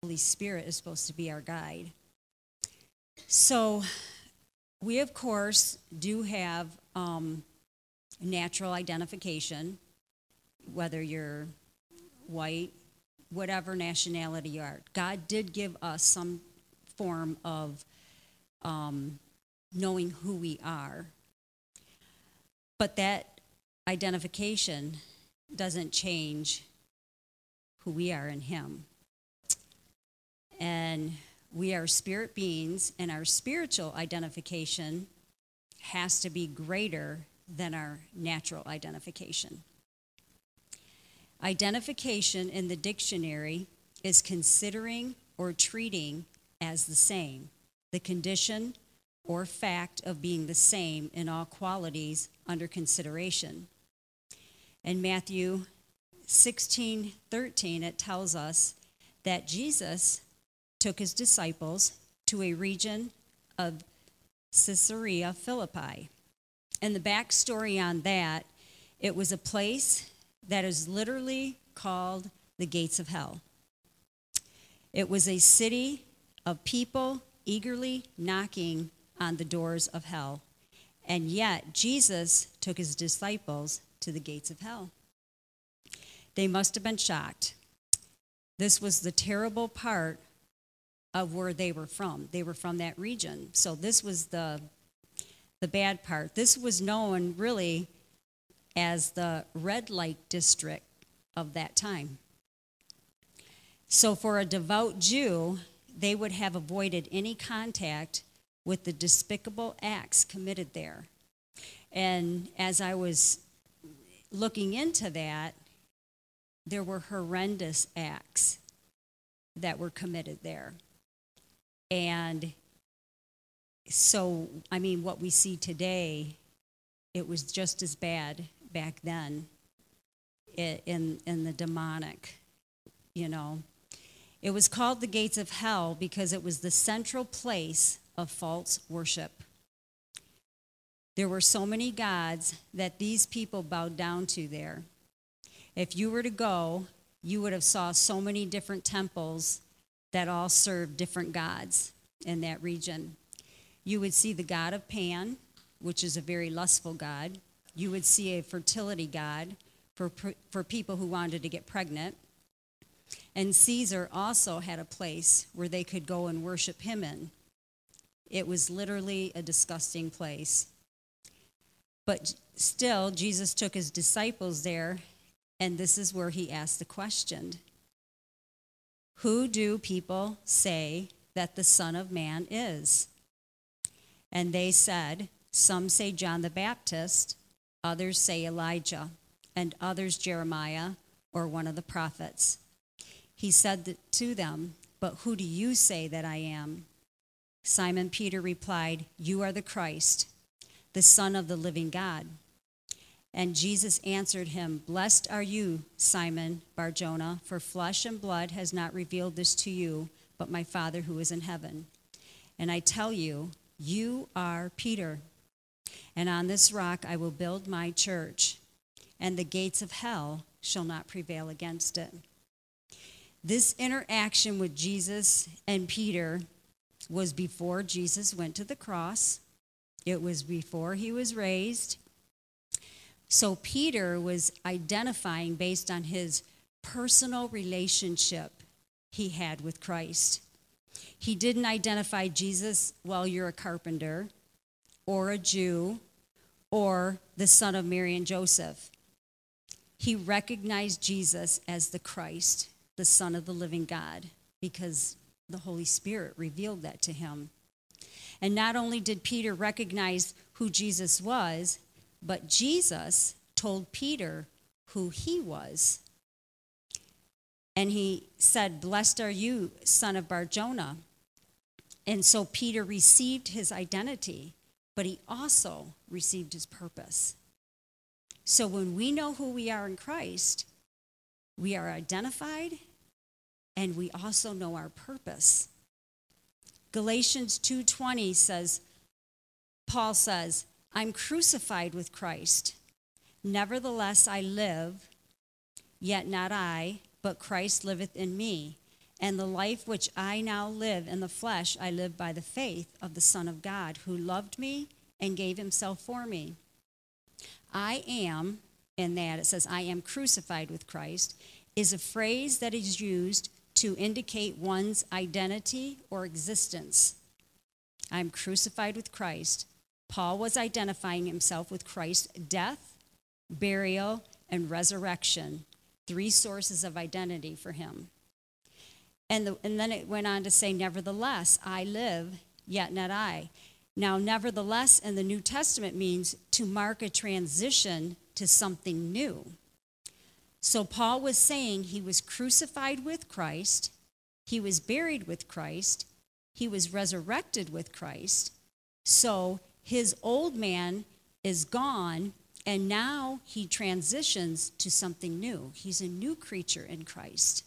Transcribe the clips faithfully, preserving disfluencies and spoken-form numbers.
Holy Spirit is supposed to be our guide. So we, of course, do have um, natural identification, whether you're white, whatever nationality you are. God did give us some form of um, knowing who we are. But that identification doesn't change who we are in him. And we are spirit beings, and our spiritual identification has to be greater than our natural identification. Identification in the dictionary is considering or treating as the same, the condition or fact of being the same in all qualities under consideration. In Matthew sixteen thirteen, it tells us that Jesus took his disciples to a region of Caesarea Philippi. And the backstory on that, it was a place that is literally called the gates of hell. It was a city of people eagerly knocking on the doors of hell. And yet, Jesus took his disciples to the gates of hell. They must have been shocked. This was the terrible part of where they were from. They were from that region. So this was the, the bad part. This was known really as the red light district of that time. So for a devout Jew, they would have avoided any contact with the despicable acts committed there. And as I was looking into that, there were horrendous acts that were committed there. And so, I mean, what we see today, it was just as bad back then in, in the demonic, you know. It was called the gates of hell because it was the central place of false worship. There were so many gods that these people bowed down to there. If you were to go, you would have saw so many different temples that all served different gods in that region. You would see the god of Pan, which is a very lustful god. You would see a fertility god for, for people who wanted to get pregnant. And Caesar also had a place where they could go and worship him in. It was literally a disgusting place. But still, Jesus took his disciples there, and this is where he asked the question, who do people say that the Son of Man is? And they said, some say John the Baptist, others say Elijah, and others Jeremiah or one of the prophets. He said to them, but who do you say that I am? Simon Peter replied, you are the Christ, the Son of the living God. And Jesus answered him, blessed are you, Simon Bar-Jonah, for flesh and blood has not revealed this to you, but my Father who is in heaven. And I tell you, you are Peter, and on this rock I will build my church, and the gates of hell shall not prevail against it. This interaction with Jesus and Peter was before Jesus went to the cross. It was before he was raised. So Peter was identifying based on his personal relationship he had with Christ. He didn't identify Jesus, well, you're a carpenter, or a Jew, or the son of Mary and Joseph. He recognized Jesus as the Christ, the Son of the living God, because the Holy Spirit revealed that to him. And not only did Peter recognize who Jesus was, but Jesus told Peter who he was. And he said, blessed are you, son of Bar-Jonah. And so Peter received his identity, but he also received his purpose. So when we know who we are in Christ, we are identified, and we also know our purpose. Galatians two twenty says, Paul says, I'm crucified with Christ. Nevertheless I live, yet not I, but Christ liveth in me. And the life which I now live in the flesh, I live by the faith of the Son of God, who loved me and gave himself for me. I am, in that it says, I am crucified with Christ, is a phrase that is used to indicate one's identity or existence. I'm crucified with Christ. Paul was identifying himself with Christ's death, burial, and resurrection, three sources of identity for him. And, the, and then it went on to say, nevertheless, I live, yet not I. Now, nevertheless in the New Testament means to mark a transition to something new. So Paul was saying he was crucified with Christ, he was buried with Christ, he was resurrected with Christ. So his old man is gone, and now he transitions to something new. He's a new creature in Christ.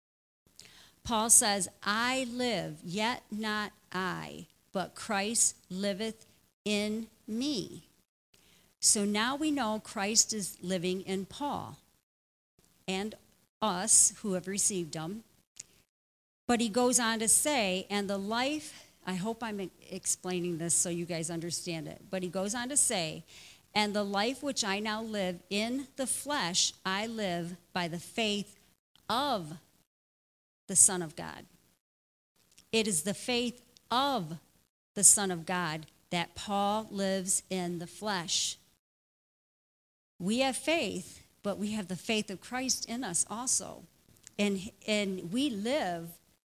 Paul says, I live, yet not I, but Christ liveth in me. So now we know Christ is living in Paul and us who have received him. But he goes on to say, and the life, I hope I'm explaining this so you guys understand it, but he goes on to say, and the life which I now live in the flesh, I live by the faith of the Son of God. It is the faith of the Son of God that Paul lives in the flesh. We have faith, but we have the faith of Christ in us also. And, and we live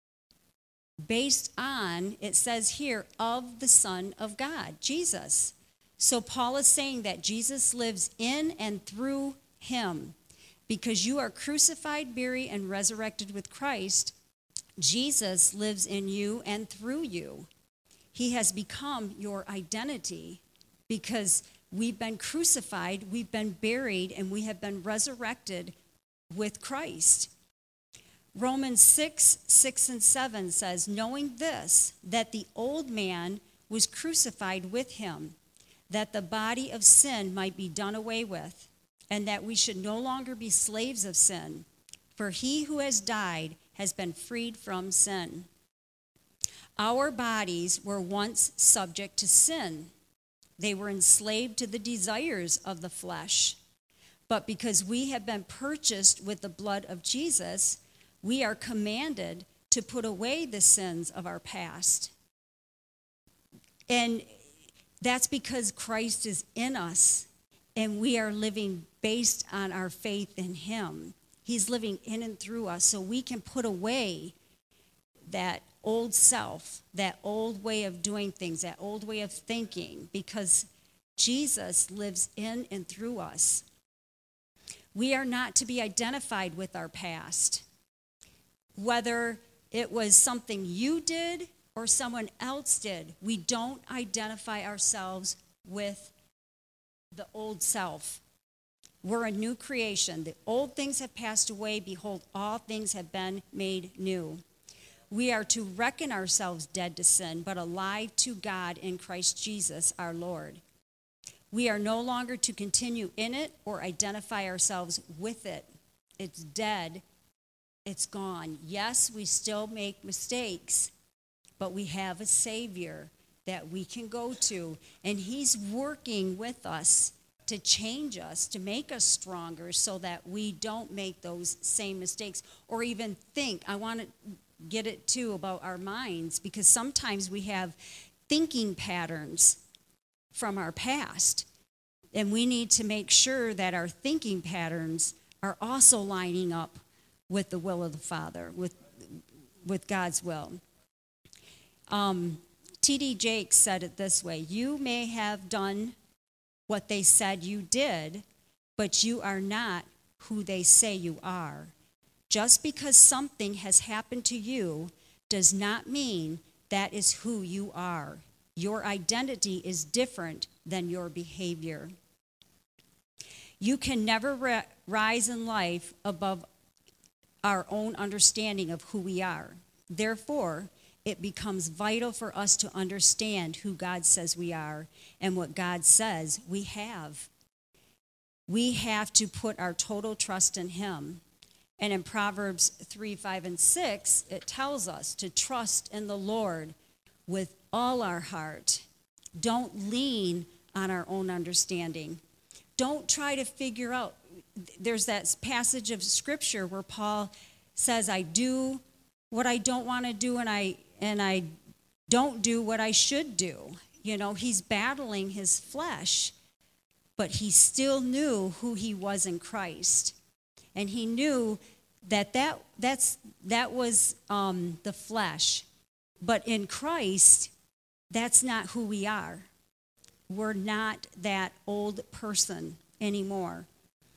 based on, it says here, of the Son of God, Jesus. So Paul is saying that Jesus lives in and through him. Because you are crucified, buried, and resurrected with Christ, Jesus lives in you and through you. He has become your identity because we've been crucified, we've been buried, and we have been resurrected with Christ. Romans six, six and seven says, knowing this, that the old man was crucified with him, that the body of sin might be done away with, and that we should no longer be slaves of sin, for he who has died has been freed from sin. Our bodies were once subject to sin. They were enslaved to the desires of the flesh. But because we have been purchased with the blood of Jesus, we are commanded to put away the sins of our past. And that's because Christ is in us, and we are living based on our faith in him. He's living in and through us, so we can put away that old self, that old way of doing things, that old way of thinking, because Jesus lives in and through us. We are not to be identified with our past, whether it was something you did or someone else did. We don't identify ourselves with the old self. We're a new creation. The old things have passed away. Behold, all things have been made new. We are to reckon ourselves dead to sin, but alive to God in Christ Jesus our Lord. We are no longer to continue in it or identify ourselves with it. It's dead. It's gone. Yes, we still make mistakes, but we have a Savior that we can go to, and he's working with us to change us, to make us stronger so that we don't make those same mistakes or even think. I want to get it too about our minds, because sometimes we have thinking patterns from our past, and we need to make sure that our thinking patterns are also lining up with the will of the Father, with with God's will. Um, T D Jakes said it this way: you may have done what they said you did, but you are not who they say you are. Just because something has happened to you does not mean that is who you are. Your identity is different than your behavior. You can never ri- rise in life above our own understanding of who we are. Therefore, it becomes vital for us to understand who God says we are and what God says we have. We have to put our total trust in him. And in Proverbs three, five, and six, it tells us to trust in the Lord with all our heart. Don't lean on our own understanding. Don't try to figure out. There's that passage of Scripture where Paul says, I do what I don't want to do, and I and I don't do what I should do. You know, he's battling his flesh, but he still knew who he was in Christ. And he knew that that, that's, that was um, the flesh. But in Christ, that's not who we are. We're not that old person anymore.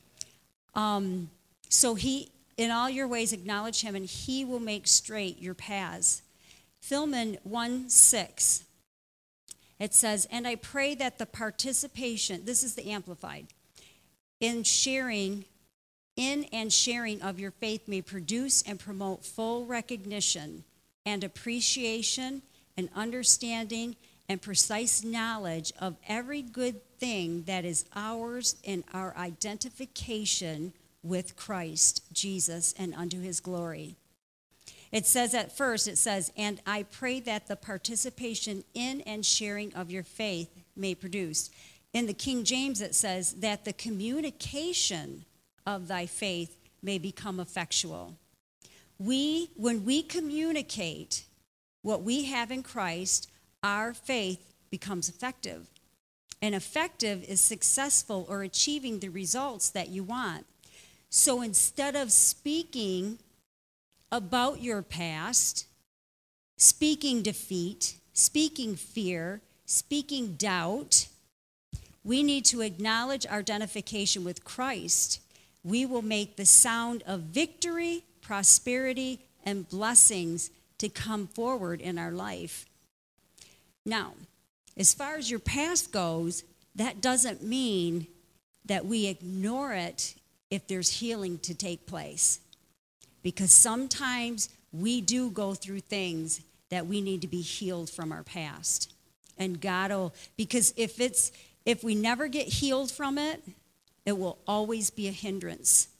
Um, so he, in all your ways, acknowledge him, and he will make straight your paths. Philemon one six, it says, and I pray that the participation, this is the Amplified, in sharing, in and sharing of your faith may produce and promote full recognition and appreciation and understanding and precise knowledge of every good thing that is ours in our identification with Christ Jesus and unto his glory. It says at first, it says, and I pray that the participation in and sharing of your faith may produce. In the King James, it says that the communication of thy faith may become effectual. We, when we communicate what we have in Christ, our faith becomes effective. And effective is successful or achieving the results that you want. So instead of speaking about your past, speaking defeat, speaking fear, speaking doubt, we need to acknowledge our identification with Christ. We will make the sound of victory, prosperity, and blessings to come forward in our life. Now, as far as your past goes, that doesn't mean that we ignore it if there's healing to take place. Because sometimes we do go through things that we need to be healed from our past. And God will, because if it's, if we never get healed from it, it will always be a hindrance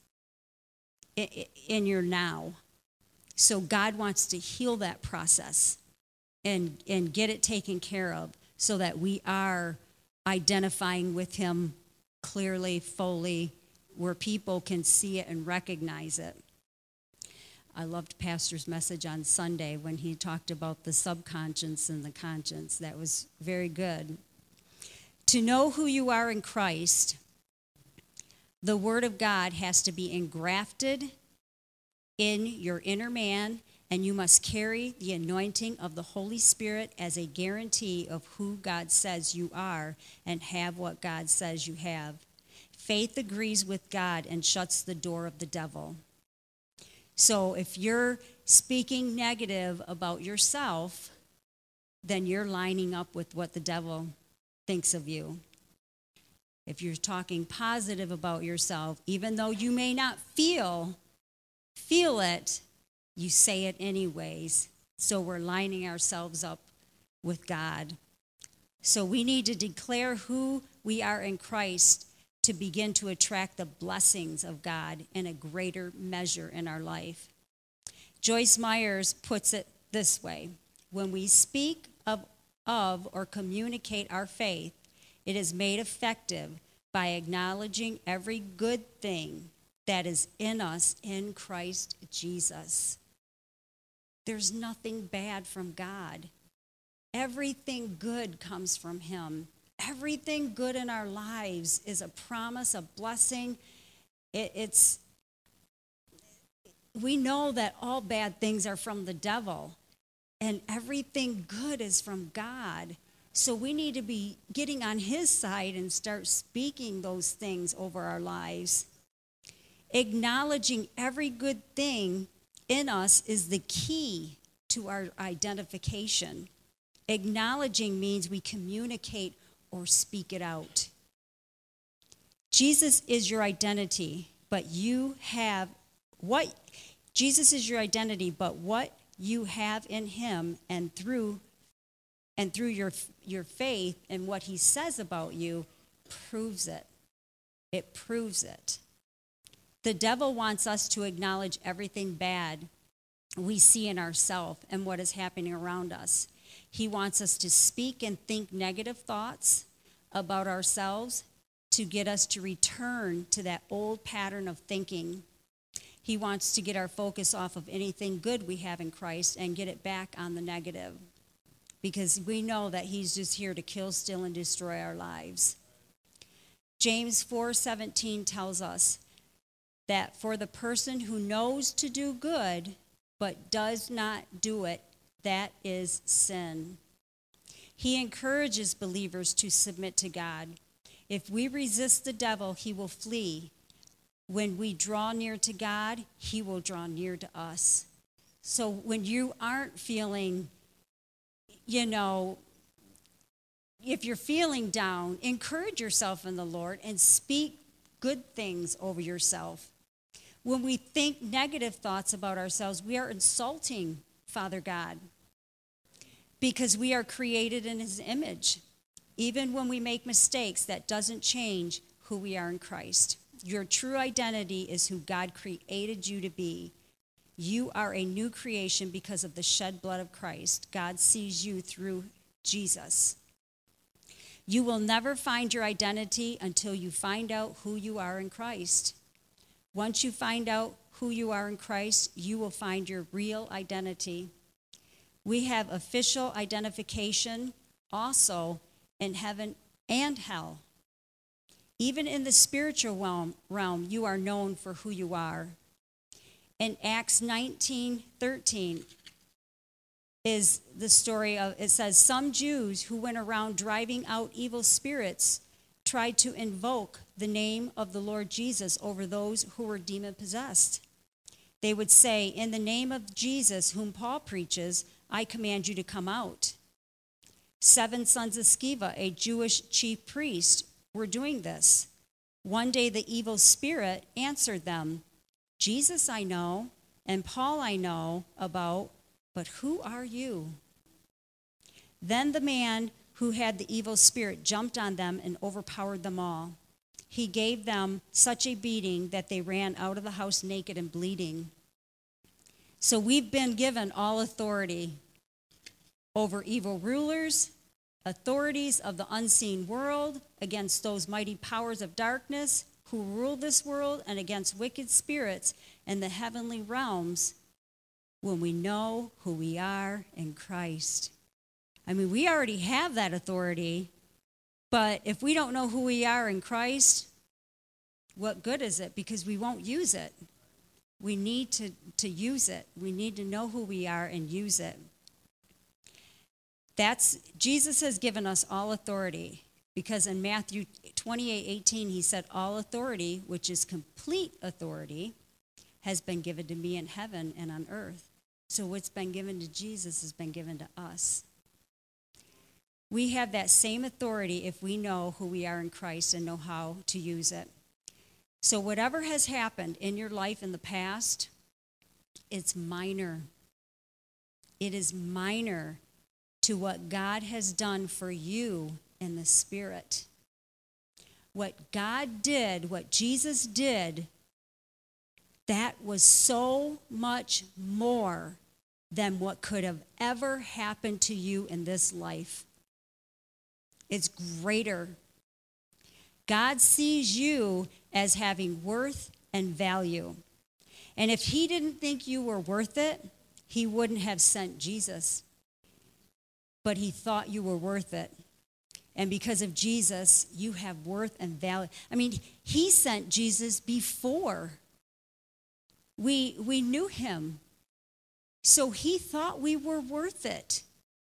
in your now. So God wants to heal that process and, and get it taken care of so that we are identifying with him clearly, fully, where people can see it and recognize it. I loved Pastor's message on Sunday when he talked about the subconscious and the conscience. That was very good. To know who you are in Christ, the Word of God has to be engrafted in your inner man, and you must carry the anointing of the Holy Spirit as a guarantee of who God says you are and have what God says you have. Faith agrees with God and shuts the door of the devil. So if you're speaking negative about yourself, then you're lining up with what the devil thinks of you. If you're talking positive about yourself, even though you may not feel feel it, you say it anyways. So we're lining ourselves up with God. So we need to declare who we are in Christ to begin to attract the blessings of God in a greater measure in our life. Joyce Myers puts it this way: when we speak of, of or communicate our faith, it is made effective by acknowledging every good thing that is in us in Christ Jesus. There's nothing bad from God. Everything good comes from him. Everything good in our lives is a promise, a blessing. It, it's, we know that all bad things are from the devil, and everything good is from God. So we need to be getting on his side and start speaking those things over our lives. Acknowledging every good thing in us is the key to our identification. Acknowledging means we communicate or speak it out. Jesus is your identity, but you have what Jesus is your identity, but what you have in him and through and through your your faith and what he says about you proves it. It proves it. The devil wants us to acknowledge everything bad we see in ourselves and what is happening around us. He wants us to speak and think negative thoughts about ourselves to get us to return to that old pattern of thinking. He wants to get our focus off of anything good we have in Christ and get it back on the negative, because we know that he's just here to kill, steal, and destroy our lives. James four seventeen tells us that for the person who knows to do good but does not do it, that is sin. He encourages believers to submit to God. If we resist the devil, he will flee. When we draw near to God, he will draw near to us. So when you aren't feeling, you know, if you're feeling down, encourage yourself in the Lord and speak good things over yourself. When we think negative thoughts about ourselves, we are insulting Father God, because we are created in his image. Even when we make mistakes, that doesn't change who we are in Christ. Your true identity is who God created you to be. You are a new creation because of the shed blood of Christ. God sees you through Jesus. You will never find your identity until you find out who you are in Christ. Once you find out who you are in Christ, you will find your real identity. We have official identification also in heaven and hell. Even in the spiritual realm, realm, you are known for who you are. In Acts nineteen thirteen is the story of, it says, some Jews who went around driving out evil spirits tried to invoke the name of the Lord Jesus over those who were demon-possessed. They would say, in the name of Jesus, whom Paul preaches, I command you to come out. Seven sons of Sceva, a Jewish chief priest, were doing this. One day the evil spirit answered them, Jesus I know, and Paul I know about, but who are you? Then the man who had the evil spirit jumped on them and overpowered them all. He gave them such a beating that they ran out of the house naked and bleeding. So we've been given all authority over evil rulers, authorities of the unseen world, against those mighty powers of darkness who rule this world, and against wicked spirits in the heavenly realms, when we know who we are in Christ. I mean, we already have that authority, but if we don't know who we are in Christ, what good is it? Because we won't use it. We need to, to use it. We need to know who we are and use it. That's, Jesus has given us all authority, because in Matthew twenty-eight eighteen, he said, all authority, which is complete authority, has been given to me in heaven and on earth. So what's been given to Jesus has been given to us. We have that same authority if we know who we are in Christ and know how to use it. So whatever has happened in your life in the past, it's minor. It is minor to what God has done for you in the Spirit. What God did, what Jesus did, that was so much more than what could have ever happened to you in this life. It's greater. God sees you as having worth and value. And if he didn't think you were worth it, he wouldn't have sent Jesus. But he thought you were worth it. And because of Jesus, you have worth and value. I mean, he sent Jesus before we, we knew him. So he thought we were worth it.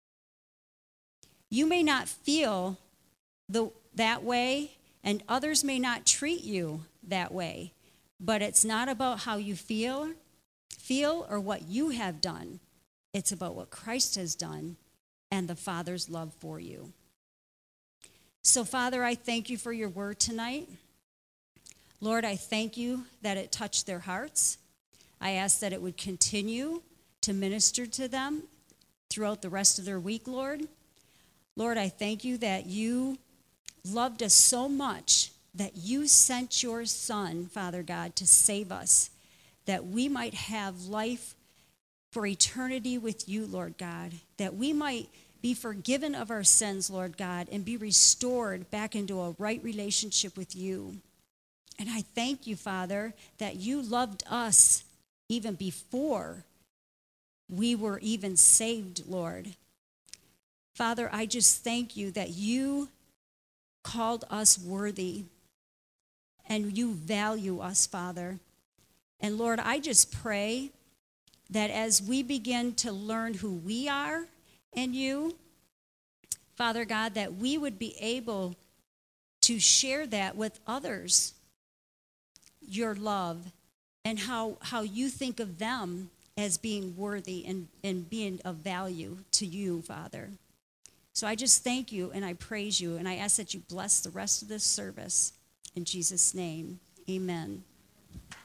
You may not feel the, that way, and others may not treat you that way. But it's not about how you feel, feel or what you have done. It's about what Christ has done and the Father's love for you. So, Father, I thank you for your word tonight. Lord, I thank you that it touched their hearts. I ask that it would continue to minister to them throughout the rest of their week, Lord. Lord, I thank you that you loved us so much that you sent your Son, Father God, to save us, that we might have life for eternity with you, Lord God, that we might be forgiven of our sins, Lord God, and be restored back into a right relationship with you. And I thank you, Father, that you loved us even before we were even saved, Lord. Father, I just thank you that you called us worthy and you value us, Father. And Lord, I just pray that as we begin to learn who we are in you, Father God, that we would be able to share that with others, your love, and how, how you think of them as being worthy and, and being of value to you, Father. So I just thank you and I praise you, and I ask that you bless the rest of this service. In Jesus' name, amen.